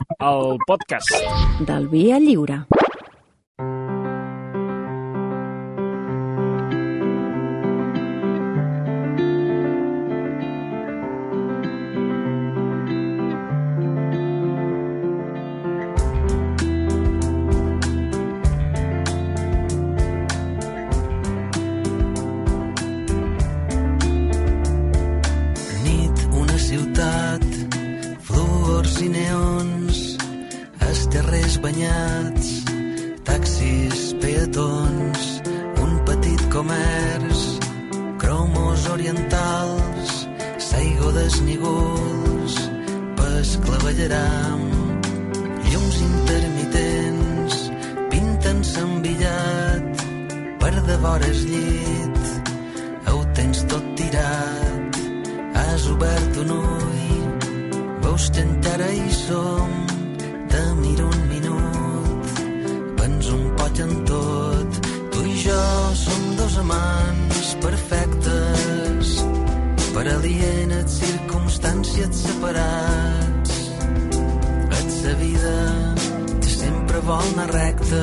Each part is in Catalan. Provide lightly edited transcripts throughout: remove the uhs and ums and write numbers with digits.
el podcast del Via Lliure. Taxis, peatons, un petit comerç, cromos orientals, saigo desnígols, pes clavellaram, llums intermitents, pinten s'envillat, per devores llit, ho tens tot tirat, has obert un ull, veus que encara hi som, te miro un minut, pens un poc en tot. Tu i jo som dos amants perfectes, per alienes circumstàncies separats. Et sa vida que sempre vol anar recta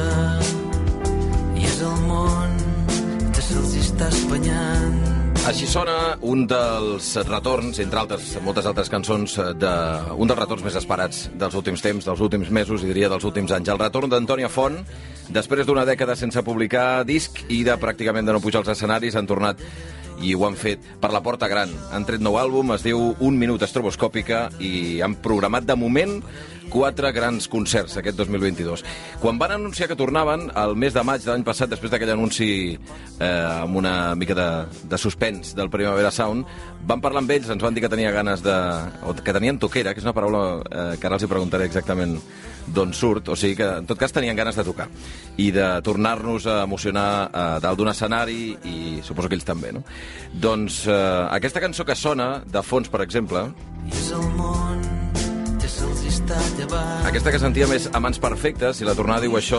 i és el món que se'ls està espanyant. Així sona un dels retorns, entre altres, moltes altres cançons, un dels retorns més esperats dels últims temps, dels últims mesos i diria dels últims anys. El retorn d'Antònia Font, després d'una dècada sense publicar disc i de pràcticament de no pujar als escenaris, han tornat i ho han fet per la porta gran. Han tret nou àlbum, es diu Un minut estroboscòpica i han programat de moment 4 grans concerts aquest 2022. Quan van anunciar que tornaven, el mes de maig de l'any passat, després d'aquell anunci amb una mica de suspens del Primavera Sound, van parlar amb ells, ens van dir que tenia ganes o que tenien toquera, que és una paraula que ara els hi preguntaré exactament d'on surt, o sigui que en tot cas tenien ganes de tocar i de tornar-nos a emocionar dalt d'un escenari i suposo que ells també, no? Doncs aquesta cançó que sona de fons, per exemple, aquesta que sentia més Amants perfectes, i la tornada diu això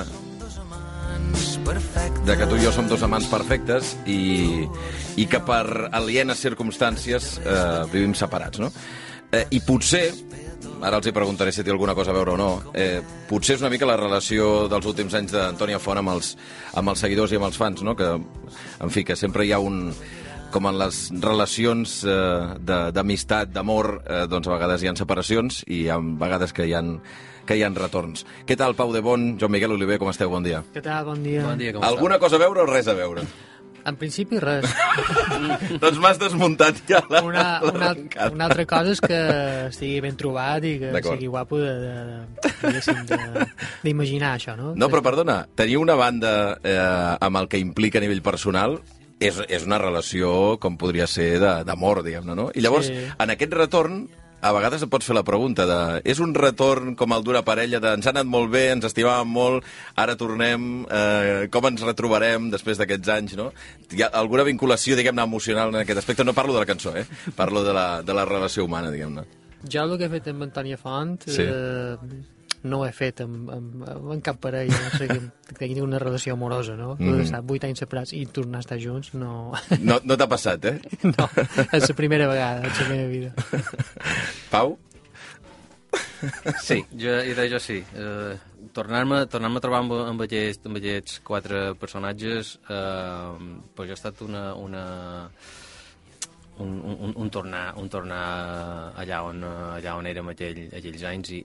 de que tu i jo som dos amants perfectes i que per alienes circumstàncies vivim separats, no? I potser, ara els hi preguntaré si té alguna cosa a veure o no, potser és una mica la relació dels últims anys d'Antònia Font amb els seguidors i amb els fans, no? Que, en fi, que sempre hi ha com en les relacions d'amistat, d'amor, doncs a vegades hi ha separacions i hi ha vegades que hi ha retorns. Què tal, Pau de Bon, Joan Miguel Oliver, com esteu? Bon dia. Què tal? Bon dia. Bon dia, com Alguna cosa a veure o res a veure? En principi, res. Doncs m'has desmuntat ja Una altra cosa és que estigui ben trobat i que sigui guapo d'imaginar això, no? No, però perdona, tenir una banda amb el que implica a nivell personal és una relació, com podria ser, d'amor, diguem-ne, no? I llavors, en aquest retorn, a vegades et pots fer la pregunta és un retorn com el d'una parella ens ha anat molt bé, ens estimàvem molt, ara tornem, com ens retrobarem després d'aquests anys, no? Hi ha alguna vinculació, diguem-ne, emocional en aquest aspecte? No parlo de la cançó, parlo de la relació humana, diguem-ne. Jo el que he fet amb Antònia Font no ho he fet amb cap parella, no sé, que tingui una relació amorosa, no? Estar 8 anys separats i tornar a estar junts, no... No t'ha passat, No, és la primera vegada en la meva vida. Pau? Sí, jo sí. Tornar-me a trobar amb aquests 4 personatges pues ha estat un tornar allà on érem aquells anys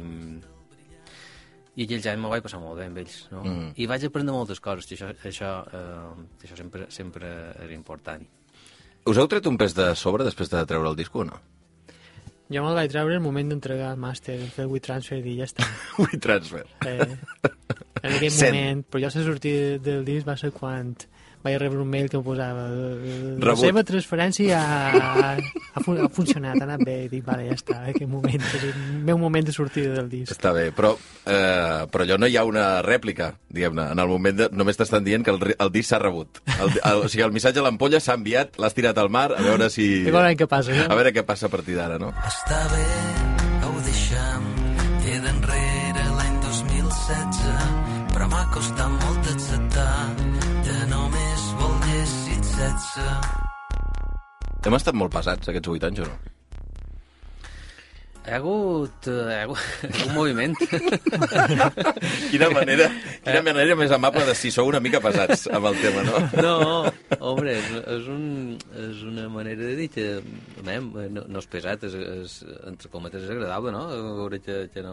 i aquells anys m'ho vaig passar molt bé amb ells, no? I vaig aprendre moltes coses, i això sempre era important. Us heu tret un pes de sobre després de treure el disc o no? Jo me'l vaig treure el moment d'entregar el màster, fer el WeTransfer i ja està. WeTransfer. En aquell moment, però jo la sortida del disc va ser quan vaig rebre un mail que em posava la seva transferència ha funcionat, ha anat bé, i dic, vale, ja està, aquell moment, és el meu moment de sortida del disc. Està bé, però allò no hi ha una rèplica, diguem-ne, en el moment només t'estan dient que el disc s'ha rebut. O sigui, el missatge a l'ampolla s'ha enviat, l'has tirat al mar, a veure si... A veure què passa, no? A veure què passa a partir d'ara, no? Està bé, ho deixem, queda enrere l'any 2016, però m'ha costat molt d'acceptar que només volguessis 16. Hem estat molt pesats aquests 8 anys, o no? Hi ha hagut un moviment. Quina manera més amable de si sou una mica pesats amb el tema, no? No, home, és una manera de dir que no és pesat, entre cometes és agradable, no? Veure que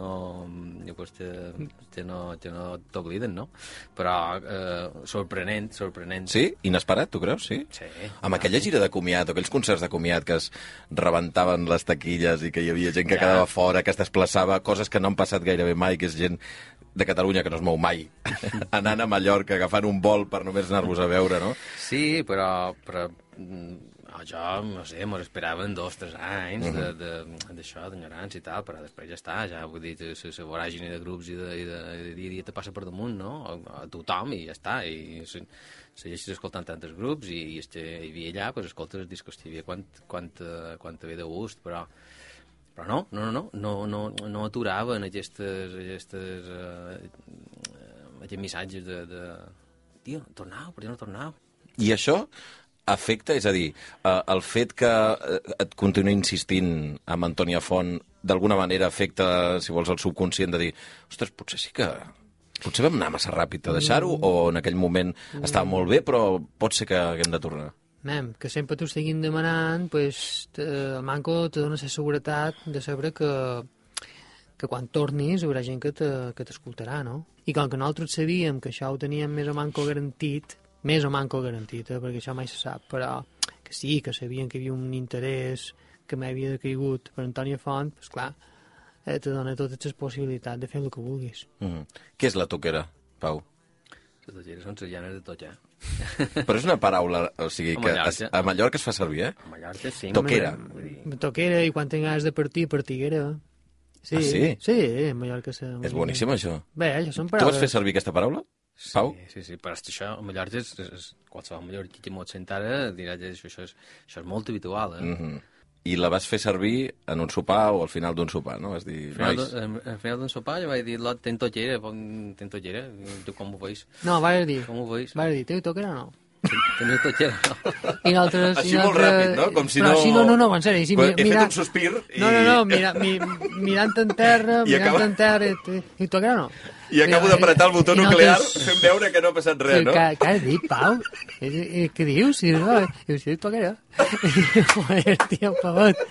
no t'obliden, no? Però sorprenent. Sí? Inesperat, tu creus? Sí? Sí. Amb aquella gira de comiat o aquells concerts de comiat que es rebentaven les taquilles i que hi havia gent que quedava fora, que es desplaçava, coses que no han passat gairebé mai, que és gent de Catalunya que no es mou mai, anant a Mallorca, agafant un vol per només anar-vos a veure, no? Sí, però jo, no sé, mos esperaven 2 o 3 anys d'això, d'ignorància i tal, però després ja està, ja vull dir, la voràgine de grups i de dia a dia te passa per damunt, no? A tothom, i ja està, i segueixes escoltant tantes grups i el que hi havia allà, doncs escoltes el disc, hòstia, quanta ve de gust, però no aturaven aquests missatges de tio, tornau, per què no tornau? I això afecta, és a dir, el fet que et continuï insistint amb Antònia Font d'alguna manera afecta, si vols, el subconscient de dir, ostres, potser vam anar massa ràpid a deixar-ho, o en aquell moment estava molt bé, però pot ser que haguem de tornar. Que sempre t'ho estiguin demanant, pues, el Manco te dona la seguretat de saber que quan tornis hi haurà gent que t'escoltarà, no? I com que nosaltres sabíem que això ho teníem més o manco garantit, perquè això mai se sap, però que sí, que sabien que hi havia un interès que m'havia caigut per Antònia Font, doncs clar, te dona totes les possibilitats de fer el que vulguis. Què és la toquera, Pau? Les toqueres són les llanes de tot, ja. Però és una paraula, o sigui, que a Mallorca es fa servir, eh? A Mallorca, sí. Toquera. Toquera, i quan tinc ganes de partir, partiguera. Sí, ah, sí? Sí, a Mallorca... És boníssim, això. Bé, això són paraules... Tu vas fer servir aquesta paraula, Pau? Sí, però això a Mallorca qualsevol mallorquí que m'ho sent ara dirà que això és molt habitual, eh? I la vas fer servir en un sopar o al final d'un sopar, no? Vas dir, nois... Al final d'un sopar jo vaig dir, ten toquera, tu com ho veus? No, vaig dir. Com ho veus? Vaig dir, teniu toquera o no? Teniu toquera, no? I nosaltres... Així molt ràpid, no? Com si però no... No, en sèrio. Sí, he fet un sospir i... No, mirant en terra, i toquera no? I acabo d'apretar el botó nuclear fent veure que no ha passat res, no? Què has dit, Pau? Què dius? Sí, toquera. Joder, tio, pavot.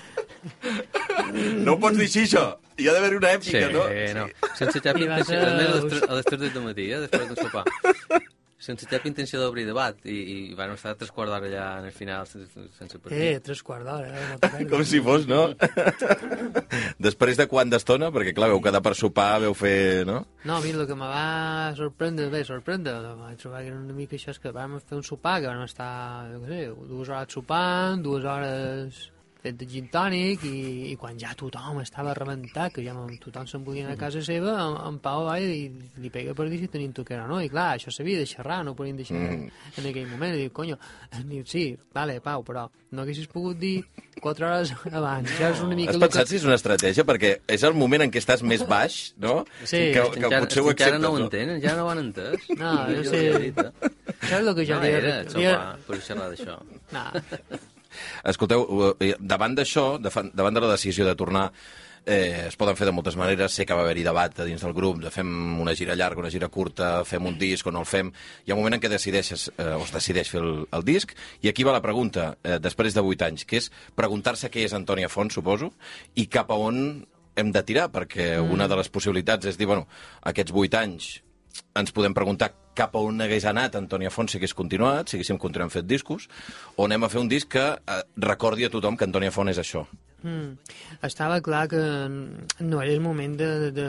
No ho pots dir així, això. Hi ha d'haver una èpica, no? Sí, no. Sense cap intenció, a les 3 del matí, després d'un sopar. Sense cap intenció d'obrir debat, i van estar 3 quarts d'hora allà en el final sense partit. 3 quarts d'hora, Com si fos, no? Després de quant d'estona? Perquè, clar, veu quedar per sopar, veu fer, no? No, a mi el que me va sorprendre, vaig trobar que era una mica això, és que vam fer un sopar, que vam estar, jo què sé, 2 hores sopant, 2 hores fet de gin tònic, i quan ja tothom estava rebentat, que ja tothom se'n volia anar a casa seva, en Pau va i li pega per dir si tenim toquera o no, i clar, això s'havia de xerrar, no ho podíem deixar en aquell moment, i diu, conyo, sí, vale, Pau, però no haguessis pogut dir 4 hores abans, ja és una mica... Has pensat si és una estratègia? Perquè és el moment en què estàs més baix, no? Sí. Que potser ho acceptes, encara no ho entenen, ja no ho han entès. No, jo sé... Això és el que jo deia. Per xerrar d'això. No. Escolteu, davant d'això, davant de la decisió de tornar, es poden fer de moltes maneres. Sé que va haver-hi debat dins del grup, de fem una gira llarga, una gira curta, fem un disc o no el fem. Hi ha un moment en què es decideix fer el disc, i aquí va la pregunta, després de 8 anys, que és preguntar-se què és Antònia Font, suposo, i cap a on hem de tirar, perquè una de les possibilitats és dir, bueno, aquests 8 anys ens podem preguntar cap a on hagués anat Antònia Font si hagués continuat, si haguéssim continuat fent discos, o anem a fer un disc que recordi a tothom que Antònia Font és això. Estava clar que no era el moment de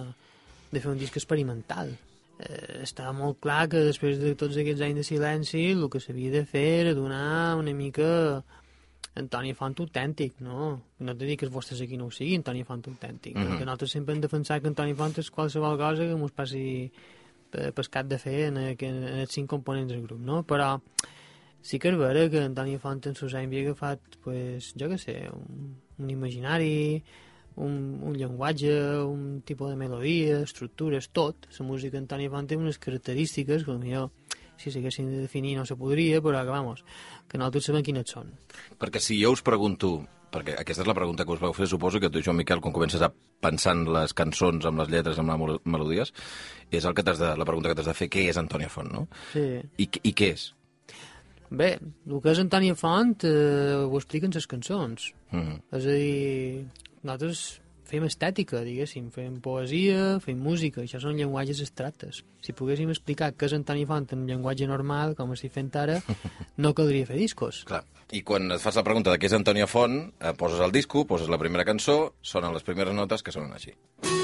fer un disc experimental. Estava molt clar que després de tots aquests anys de silenci el que s'havia de fer era donar una mica Antònia Font autèntic, no? No te dic que els vostres aquí no ho sigui, Antònia Font autèntic. Que nosaltres sempre hem defensat que Antònia Font és qualsevol cosa que ens passi pescat de fer en els 5 components del grup, no? Però sí que és vera que Antònia Font en sus anys havia agafat, pues, jo què sé, un imaginari, un llenguatge, un tipus de melodia, estructures, tot. La música d'Antònia Font té unes característiques que potser si s'haguessin de definir no se podria, però que, vamos, que nosaltres sabem quines són. Perquè si jo us pregunto, perquè aquesta és la pregunta que us vau fer, suposo que tu, Joan Miquel, quan comences a pensar en les cançons, amb les lletres, amb les melodies, és la pregunta que t'has de fer, què és Antònia Font, no? Sí. I què és? Bé, el que és Antònia Font ho expliquen les cançons. És a dir, nosaltres fem estètica, diguéssim, fem poesia, fem música, això són llenguatges abstractes. Si poguéssim explicar què és Antònia Font en llenguatge normal, com estic fent ara, no caldria fer discos. Clar. I quan et fas la pregunta de què és Antònia Font, poses el disco, poses la primera cançó, sonen les primeres notes que sonen així.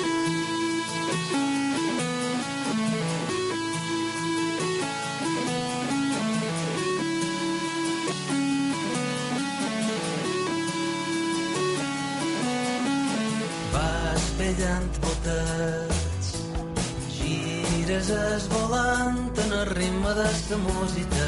Pellant botets, gires es volant en el ritme d'esta música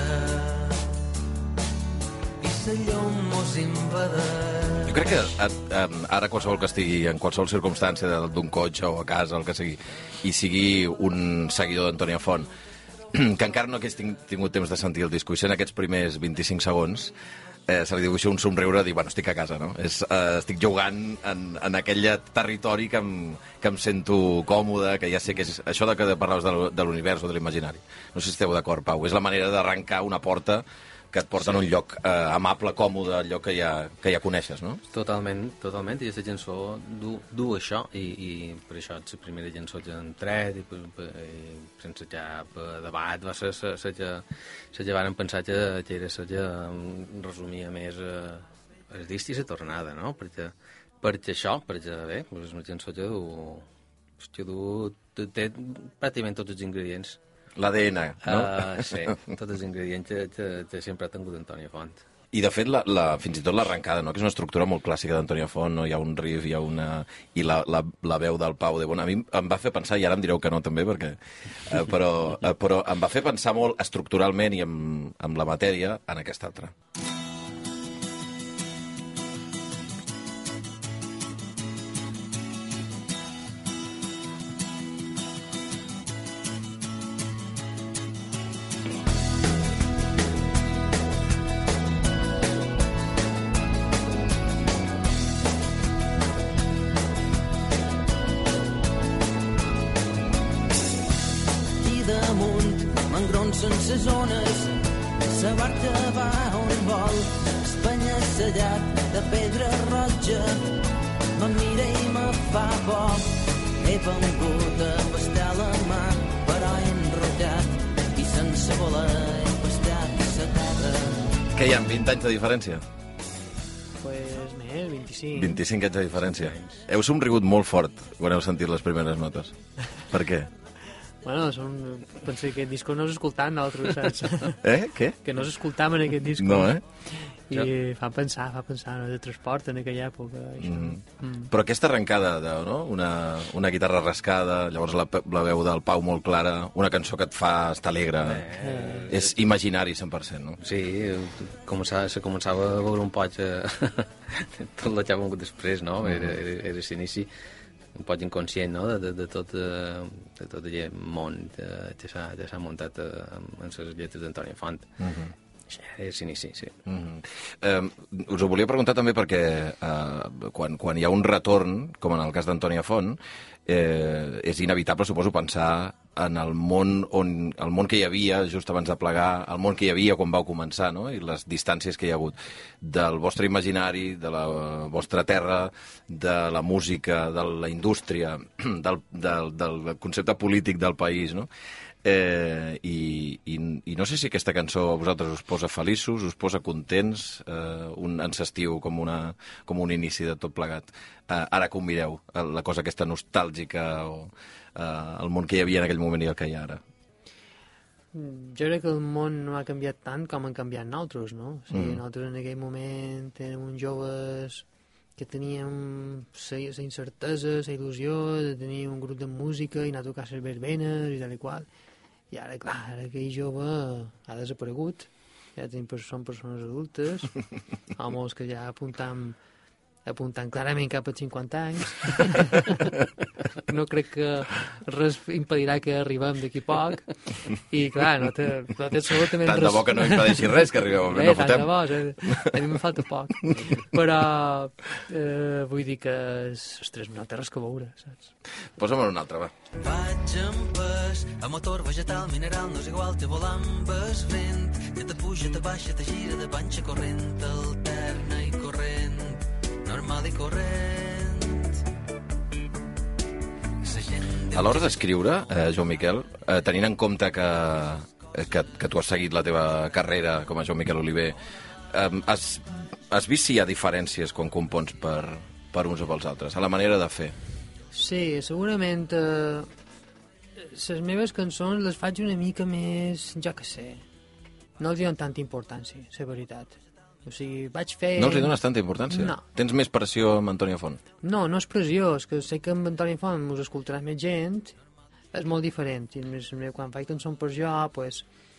i la llum mos invadeix. Jo crec que ara qualsevol que estigui en qualsevol circumstància d'un cotxe o a casa, el que sigui, i sigui un seguidor d'Antònia Font, que encara no hagués tingut temps de sentir el disco i sent aquests primers 25 segons, se li dibuixa un somriure de dir, bueno, estic a casa, no? Estic jugant en aquell territori que em sento còmode, que ja sé que és això que parlaves de l'univers o de l'imaginari. No sé si esteu d'acord, Pau. És la manera d'arrencar una porta que et porta en un lloc amable, còmode, el lloc que ja coneixes, no? Totalment, totalment. I aquesta cançó du això, i per això la primera cançó que hem tret, i sense cap debat, va ser la que varen pensar que era la que resumia més el disc i la tornada, no? Perquè bé, és una cançó que té pràcticament tots els ingredients. L'ADN, no? Sí, tots els ingredients que sempre ha tingut Antònia Font. I, de fet, fins i tot l'arrencada, no? Que és una estructura molt clàssica d'Antònia Font, no? Hi ha un riff, i la veu del Pau de Bona. A mi em va fer pensar, i ara em direu que no també, però em va fer pensar molt estructuralment i amb la matèria en aquesta altra. Sense zones, la barca va on vol, Espanya sellat de pedra roja, no em mira i me fa por. He vengut amb estel a mà, però he enrotllat i sense voler he pastat la terra. Què hi ha, 20 anys de diferència? Pues més, 25. 25 anys de diferència. Heu somrigut molt fort quan heu sentit les primeres notes. Per què? Bueno, pensé que aquest disco no s'escoltaven nosaltres, saps? Què? Que no s'escoltaven aquest disco. No, I fa pensar, no? De transport en aquella època. Però aquesta arrencada, no? Una guitarra rascada, llavors la veu del Pau molt clara, una cançó que et fa estar alegre, és imaginari 100%, no? Sí, se començava a veure un poc tot el que ha vengut després, no? Era l'inici un poc inconscient, no?, de tot aquest món que s'ha muntat en les lletres d'Antònia Font. És l'inici, sí. Us ho volia preguntar també perquè quan hi ha un retorn, com en el cas d'Antònia Font, és inevitable, suposo, pensar en el món que hi havia just abans de plegar, el món que hi havia quan vau començar, no? I les distàncies que hi ha hagut del vostre imaginari, de la vostra terra, de la música, de la indústria, del concepte polític del país, no? I no sé si aquesta cançó a vosaltres us posa feliços, us posa contents, ens estiu com un inici de tot plegat. Ara que ho mireu, la cosa aquesta nostàlgica o el món que hi havia en aquell moment i el que hi ha ara. Jo crec que el món no ha canviat tant com han canviat nosaltres, no? O sigui, nosaltres en aquell moment érem uns joves que teníem la incertesa, la il·lusió de tenir un grup de música i anar a tocar les verbenes i tal i qual. I ara, clar, aquell jove ha desaparegut. Ja són persones adultes, homes que ja apuntam apuntant clarament cap als 50 anys. No crec que res impedirà que arribem d'aquí poc. I, clar, no té absolutament res... Tant de bo que no impedeixi res que arribem. No tant de bo, a mi me falta poc. Però vull dir que ostres, no té res que veure, saps? Posa'm un altre, va. Vaig amb pes, a motor vegetal, mineral, no és igual, te volar amb el vent, que te puja, te baixa, te gira de panxa corrent, alterna i corrent, normal i corrent. A l'hora d'escriure, Joan Miquel, tenint en compte que tu has seguit la teva carrera com a Joan Miquel Oliver, has vist si hi ha diferències quan compons per uns o pels altres, a la manera de fer? Sí, segurament les meves cançons les faig una mica més, jo què sé, no els dono tanta importància, la veritat. O sigui, vaig fer... No els dones tanta importància? No. Tens més pressió amb Antònia Font? No, no és pressió, és que sé que amb Antònia Font us escoltarà més gent, és molt diferent. I més, quan faig cançons per jo, pues,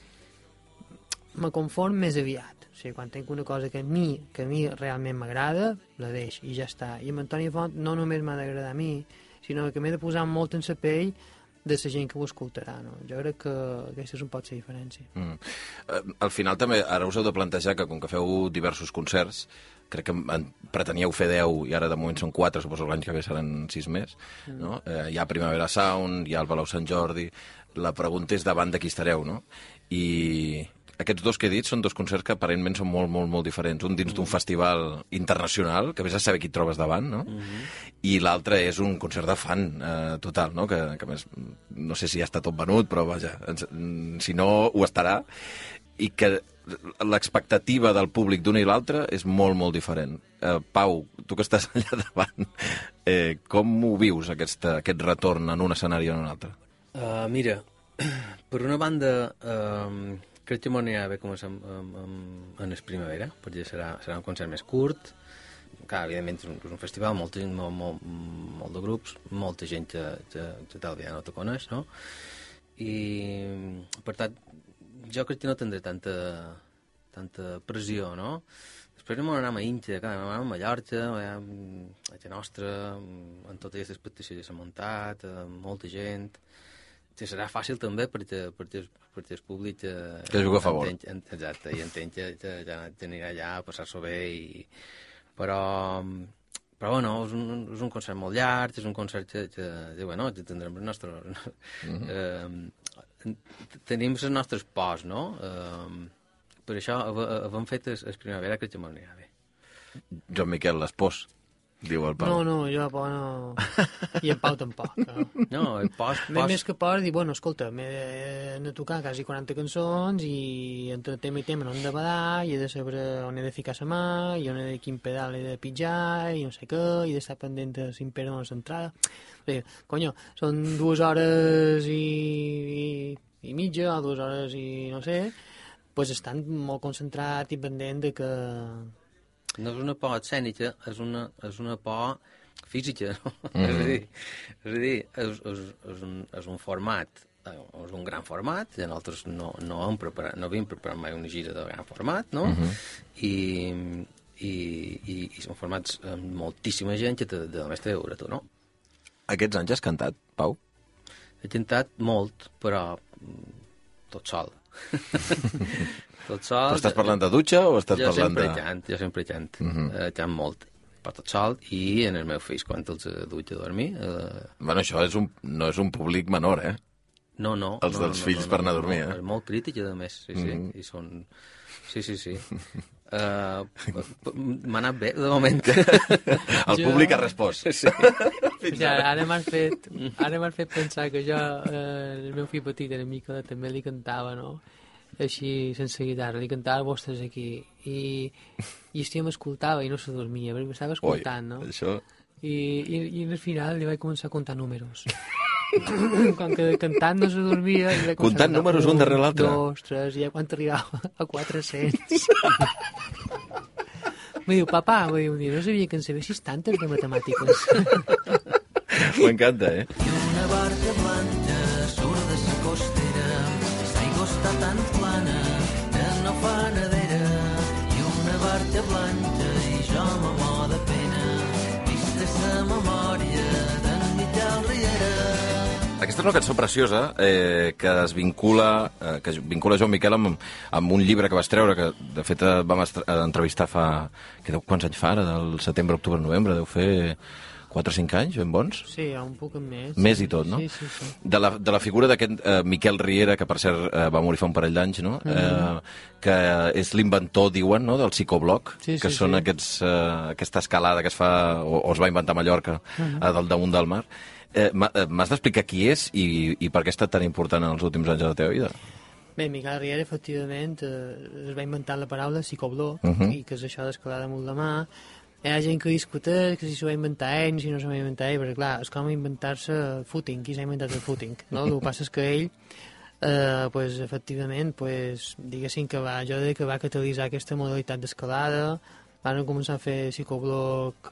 me conform més aviat. O sigui, quan tinc una cosa que a mi realment m'agrada, la deixo i ja està. I amb Antònia Font no només m'ha d'agradar a mi, sinó que m'he de posar molt en la pell de la gent que ho escoltarà, no? Jo crec que aquesta és un poc la diferència. Al final també, ara us heu de plantejar que com que feu diversos concerts, crec que preteníeu fer 10 i ara de moment són 4, suposo que l'any que ve seran 6 més, no? Hi ha Primavera Sound, hi ha el Palau Sant Jordi, la pregunta és davant de qui estareu, no? I aquests dos que he dit són dos concerts que aparentment són molt, molt, molt diferents. Un dins d'un festival internacional, que vés a saber qui et trobes davant, no? I l'altre és un concert de fan total, no? Que a més, no sé si ja està tot venut, però vaja, si no, ho estarà. I que l'expectativa del públic d'una i l'altra és molt, molt diferent. Pau, tu que estàs allà davant, com ho vius, aquest retorn en un escenari o en un altre? Mira, per una banda... crec que m'ho anirà bé començar en el Primavera, perquè serà un concert més curt. Clar, evidentment és un festival, molt de grups, molta gent que tal ja no te coneix, no? I, per tant, jo crec que no tindré tanta pressió, no? Després m'ho anàvem a Inca, clar, m'ho anàvem a Mallorca, a la nostra, amb tota aquesta expectació ja s'ha muntat, molta gent... Sí, serà fàcil també perquè el públic... que juga a favor. Exacte, i entenc que ja anirà allà a passar-s'ho bé. Però bueno, és un concert molt llarg, és un concert que bueno, que tindrem el nostre... tenim les nostres pors, no? Per això hem fet el Primavera, crec que m'anirà bé. Joan Miquel, les pors, diu el Pau. No, jo por no... I en Pau tampoc. No, el pors... Més que por, dir, bueno, escolta, m'he de tocar quasi 40 cançons i entre tema i tema no hem de badar, i he de saber on he de ficar la mà, i on he de quin pedal he de pitjar, i no sé què, i d'estar pendent de si em perden les entrades. Conyo, són 2 hores i mitja, o 2 hores i no sé, pues estan molt concentrat i pendent de que... No és una por escènica, és una por física, no? És a dir, és un format, és un gran format, i nosaltres no havíem preparat mai una gira de gran format, no? I són formats amb moltíssima gent que només té a veure tu, no? Aquests anys has cantat, Pau? He cantat molt, però tot sol. Tot sol... Però estàs parlant de dutxa o estàs parlant de... Jo sempre cant molt, per tot sol, i en els meus fills quan els dutxa a dormir... Bueno, això no és un públic menor, eh? No. Els dels fills per anar a dormir, eh? És molt crític, a més, sí. I són... Sí. M'ha anat bé, de moment. El públic ha respost. Sí. Ara m'has fet pensar que jo, el meu fill petit, era mica, també li cantava, no? Així, sense guitarra, li cantava vostres aquí, i hòstia, m'escoltava i no se dormia, perquè m'estava escoltant, no? Això... I al final li vaig començar a comptar números. Com que cantant no se dormia... Comptant números un darrere l'altre? 2, 3, i ja quan arribava a 400... Me diu, papà, no sabia que en sabessis tantes de matemàtiques. M'encanta, eh? I una barca blanca surt de sa costera, l'aigua està tan plana que no fa nedera. I una barca blanca i jo me mor de pena. la memòria d'en Miquel Riera. Aquesta és una cançó preciosa que es vincula Joan Miquel amb un llibre que vas treure, que de fet vam entrevistar quants anys fa, ara, del setembre, octubre, novembre, deu fer 4 o 5 anys, ben bons? Sí, un poc més. Més i tot, no? Sí. De la figura d'aquest Miquel Riera, que per cert va morir fa un parell d'anys, no? Que és l'inventor, diuen, no? Del psicobloc, que són aquesta escalada que es fa, o es va inventar a Mallorca, del damunt del mar. M'has d'explicar qui és i per què ha estat tan important en els últims anys de la teva vida? Bé, Miquel Riera, efectivament, es va inventar la paraula psicobloc, i que és això d'escalar damunt la mà. Hi ha gent que discuteix que si s'ho va inventar ell, si no s'ho va inventar ell, perquè clar, és com inventar-se footing, qui s'ha inventat el footing, no? El que passa és que ell, efectivament, diguéssim que jo diria que va catalitzar aquesta modalitat d'escalada, van començar a fer psicobloc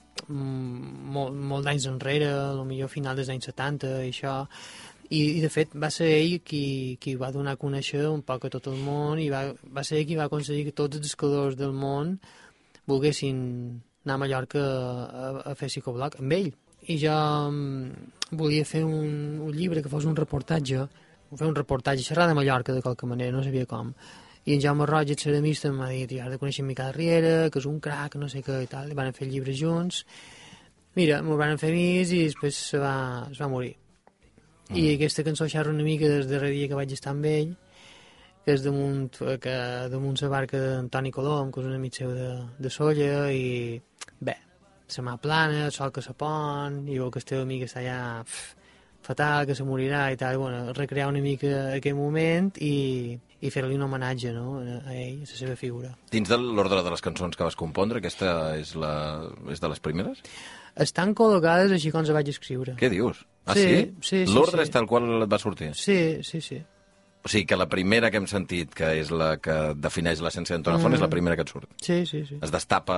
molt d'anys enrere, potser a final dels anys 70 i això, i de fet va ser ell qui va donar a conèixer un poc a tot el món i va ser ell qui va aconseguir que tots els escaladors del món volguessin anar a Mallorca a fer psicobloc amb ell. I jo volia fer un llibre que fos un reportatge, xerrar de Mallorca de qualque manera, no sabia com. I en Jaume Roig, el ceramista, m'ha dit, ja has de conèixer Miquel Riera, que és un crac, no sé què i tal, i van fer el llibre junts. Mira, m'ho van fer més i després es va morir. I aquesta cançó xerra una mica des del darrer dia que vaig estar amb ell, que és damunt la barca d'Antoni Colom, que és un amic seu de Solla, i bé, la mà plana, el sol que se pon, i veu que el teu amic està allà fatal, que se morirà i tal, bueno, recrear una mica aquell moment i fer-li un homenatge, no?, a ell, a la seva figura. Dins de l'ordre de les cançons que vas compondre, aquesta és de les primeres? Estan col·locades així com se vaig escriure. Què dius? Ah, sí? Sí. L'ordre és tal qual et va sortir? Sí. O sigui, que la primera que hem sentit, que és la que defineix l'essència d'Antoni Font, és la primera que et surt? Sí. Es destapa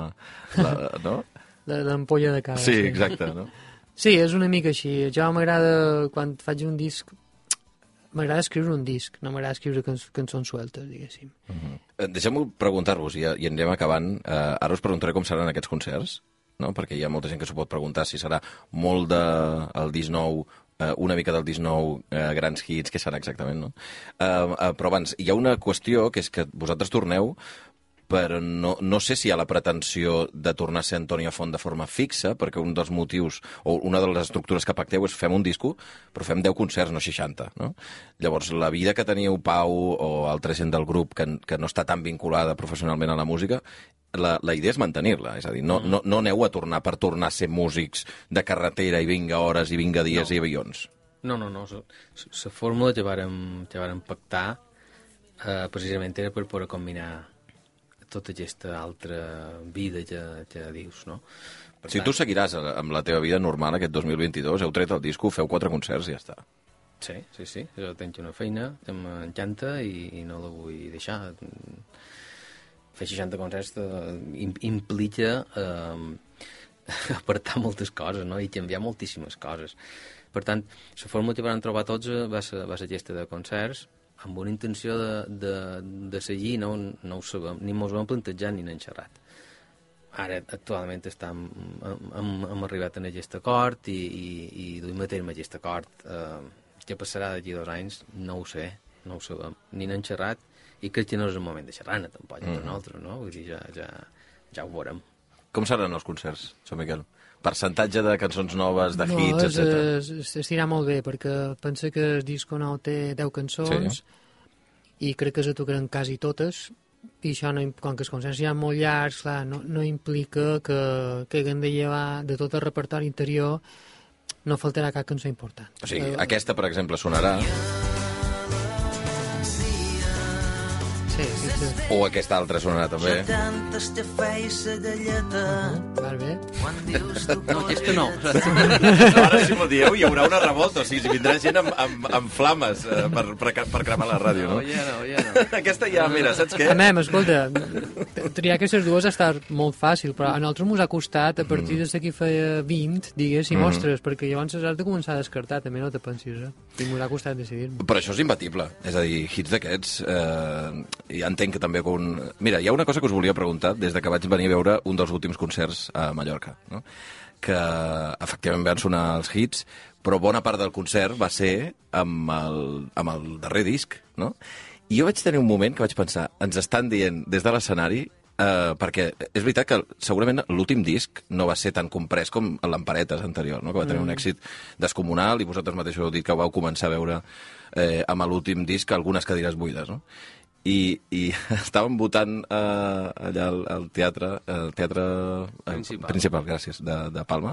no? L'ampolla de cara. Sí, exacte, no? Sí, és una mica així. Jo m'agrada, quan faig un disc, m'agrada escriure un disc, no m'agrada escriure cançons sueltes, diguéssim. Deixeu-me preguntar-vos, i anem acabant. Ara us preguntaré com seran aquests concerts, no? Perquè hi ha molta gent que s'ho pot preguntar si serà molt del disc nou, una mica del disc nou, grans hits, què serà exactament, no? Però abans, hi ha una qüestió, que és que vosaltres torneu, però no sé si hi ha la pretensió de tornar a ser Antònia Font de forma fixa, perquè un dels motius, o una de les estructures que pacteu és fem un disco, però fem 10 concerts, no 60, no? Llavors, la vida que teníeu Pau o altra gent del grup que no està tan vinculada professionalment a la música, la idea és mantenir-la, és a dir, no aneu a tornar per tornar a ser músics de carretera i vinga hores i vinga dies i avions. No. La fórmula que vàrem pactar precisament era per poder combinar tota aquesta altra vida que dius, no? Si tu seguiràs amb la teva vida normal aquest 2022, heu tret el disco, feu 4 concerts i ja està. Sí. Jo tinc una feina que m'encanta i no la vull deixar. Fer 60 concerts implica apartar moltes coses, no? I canviar moltíssimes coses. Per tant, la fórmula que vam trobar tots va ser aquesta de concerts, amb una intenció de seguir, no ho sabem, ni mos ho hem plantejat ni n'hem xerrat. Ara, actualment, hem arribat a aquest acord i duim a terme aquest acord. Què passarà d'aquí 2 anys? No ho sé, no ho sabem. Ni n'hem xerrat i crec que no és el moment de xerrar-ne, tampoc, per nosaltres, no? Vull dir, ja ho veurem. Com seran els concerts, Sant Miquel? Percentatge de cançons noves, de hits, etc. S'estirà molt bé, perquè pensa que el disco nou té 10 cançons i crec que se tocaran quasi totes, i això, com que els concerts ja molt llargs, clar, no implica que haguem de llevar de tot el repertori interior, no faltarà cap cançó important. O sigui, aquesta, per exemple, sonarà... Sí. O aquesta altra sonarà també. Va bé. No, aquesta no. Ara, si m'ho dieu, hi haurà una revolta. O sigui, si vindrà gent amb flames per cremar la ràdio, no? Ja no. Aquesta ja, mira, saps què? Escolta, triar aquestes dues ha estat molt fàcil, però a nosaltres ens ha costat, a partir de que feia 20, diguéssim, ostres, perquè llavors has de començar a descartar, també no te pensis, I ens ha costat decidir-me. Però això és imbatible. És a dir, hits d'aquests... ja entenc que també... Mira, hi ha una cosa que us volia preguntar des de que vaig venir a veure un dels últims concerts a Mallorca, no? que efectivament van sonar els hits, però bona part del concert va ser amb el darrer disc, no? I jo vaig tenir un moment que vaig pensar, ens estan dient des de l'escenari, perquè és veritat que segurament l'últim disc no va ser tan comprès com l'Emparetes anterior, no? Que va tenir un èxit descomunal, i vosaltres mateixos heu dit que ho vau començar a veure amb l'últim disc algunes cadires buides, no? I estàvem votant allà al teatre principal, gràcies, de Palma,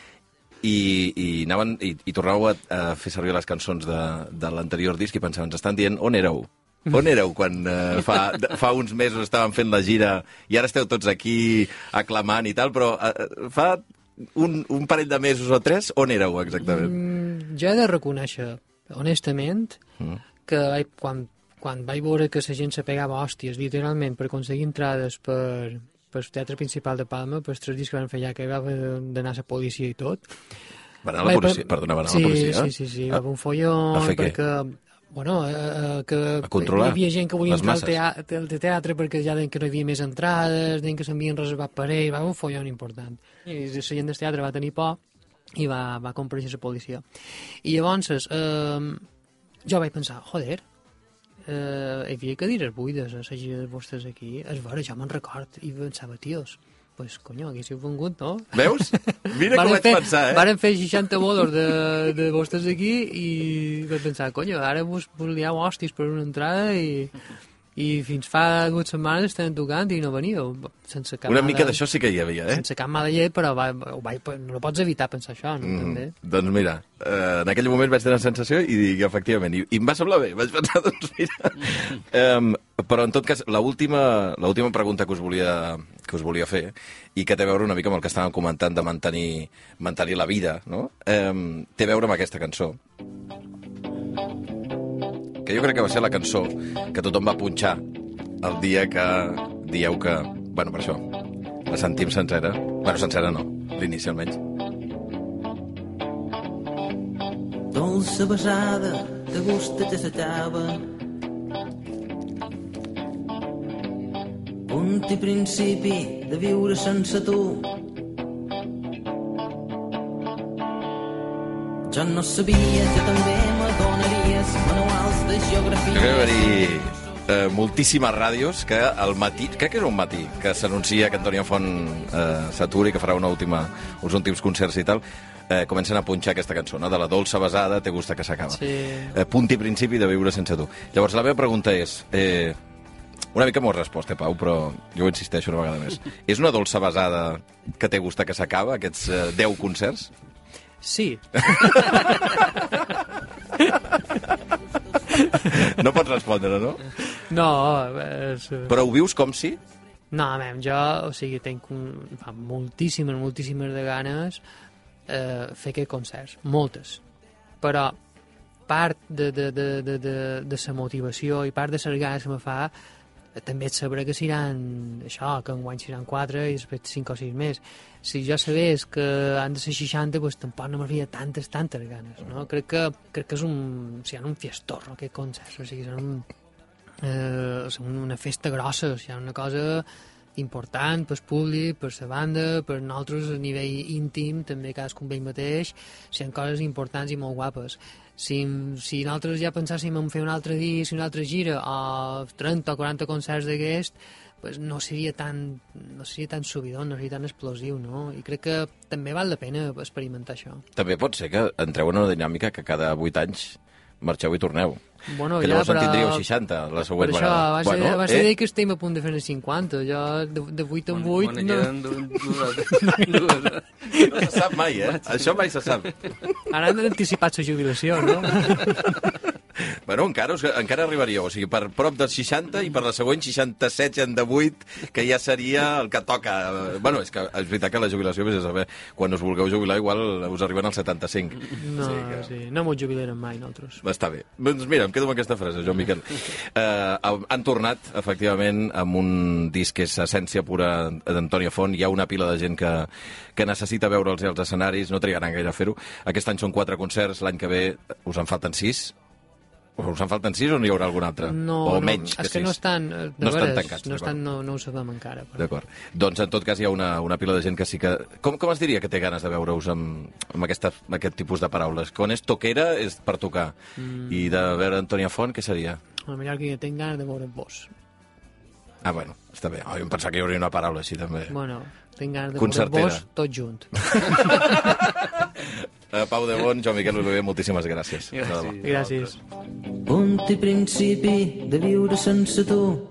i tornàveu a fer servir les cançons de l'anterior disc i pensàvem, ens estan dient, on éreu? On éreu quan fa uns mesos estàvem fent la gira i ara esteu tots aquí aclamant i tal, però fa un parell de mesos o 3, on éreu exactament? Jo he de reconèixer, honestament, que quan vaig veure que la gent se pegava hòsties, literalment, per aconseguir entrades per el teatre principal de Palma, per els 3 dies que van fer allà, que va d'anar a la policia i tot. Va anar a la policia? Perdona, va anar a la policia? Sí, va fer un follon perquè... Bueno, que hi havia gent que volia entrar al teatre perquè ja deien que no hi havia més entrades, deien que s'havien reservat per ell, va fer un follon important. I la gent del teatre va tenir por i va comparèixer la policia. I llavors jo vaig pensar, joder, hi havia cadires buides a les gires vostres aquí, és vera, jo me'n record, i pensava, tios, pues, conyo, haguéssiu vengut, no? Veus? Mira com vaig pensar, Varen fer 60 bolos de vostres aquí i vaig pensar, conyo, ara vos liau hòsties per una entrada i fins fa 2 setmanes estan tocant i no veníeu. Sense cap una mica d'això sí que hi havia, Sense cap mala llet, però no pots evitar pensar això, no? També. Doncs mira, en aquell moment vaig tenir la sensació i dic, efectivament, i em va semblar bé, vaig pensar, doncs mira... Però, en tot cas, l'última pregunta que us volia fer, i que té a veure una mica amb el que estàvem comentant de mantenir la vida, no? Té a veure amb aquesta cançó, que jo crec que va ser la cançó que tothom va punxar el dia que dieu que... Bueno, per això, la sentim sencera. Bueno, sencera no, l'inici almenys. Dolça besada, de gust te s'acaba. Punt i principi de viure sense tu. Jo no sabia, jo també m'adonaries manuals de geografia. Jo crec que va haver moltíssimes ràdios que al matí, crec que és un matí, que s'anuncia que Antonio Font s'aturi, que farà uns últims concerts i tal, comencen a punxar aquesta cançó, no? De la dolça besada, te gusta que s'acaba. Sí. Punt i principi de viure sense tu. Llavors, la meva pregunta és... una mica m'ho has respost, Pau, però jo ho insisteixo una vegada més. És una dolça besada que te gusta que s'acaba, aquests 10 concerts? Sí. No pots respondre, no? No. Però ho vius com si? No, jo, o sigui, tenc moltíssimes de ganes fer aquests concerts, moltes. Però part de la motivació i part de les ganes que me fa també et sabré que seran això, que enguany seran 4 i després 5 o 6 més. Si jo sabés que han de ser 60, doncs tampoc no m'havia tantes ganes, no? Crec que és un fiestorro, aquest concert, o sigui, són una festa grossa, o sigui, una cosa important pel públic, per la banda, per nosaltres a nivell íntim, també cadascun ell mateix, són coses importants i molt guapes. Si nosaltres ja pensàssim en fer un altre disc, una altra gira, o 30 o 40 concerts d'aquest, pues no seria tan subidor, no seria tan explosiu, no? I crec que també val la pena experimentar això. També pot ser que entreu en una dinàmica que cada 8 anys marxeu i torneu. Bueno, que llavors en tindríeu 60 la següent vegada. Per això va ser dir que estem a punt de fer els 50. Jo, de 8 en 8... No se sap mai, Això mai se sap. Ara han anticipat la jubilació, no? Bueno, encara arribaríeu, o sigui, per prop dels 60 i per la següent 67 en de 8, que ja seria el que toca. Bueno, és veritat que la jubilació, és a saber, quan us vulgueu jubilar, igual us arriben als 75. No m'ho jubilarem mai, nosaltres. Està bé. Doncs mira, em quedo amb aquesta frase, Joan Miquel. Han tornat, efectivament, amb un disc que és essència pura d'Antonio Font. Hi ha una pila de gent que necessita veure'ls als escenaris, no trigaran gaire a fer-ho. Aquest any són 4 concerts, l'any que ve us en falten 6. Us en falten 6 o n'hi haurà algun altre? No, menys és que no estan... No estan tancats. No ho sabem encara. Però. D'acord. Doncs en tot cas hi ha una pila de gent que sí que... Com es diria que té ganes de veure-us amb aquest tipus de paraules? Quan és toquera és per tocar. I de veure Antònia Font, què seria? A millor que tinc ganes de veure vos. Ah, bueno, està bé. Jo em pensava que hi hauria una paraula així, també. Bueno, tinc ganes de veure vos tot junt. Pau de Bon, Joan Miquel Oliver, moltíssimes gràcies. Gràcies. Punt i principi de viure sense tu.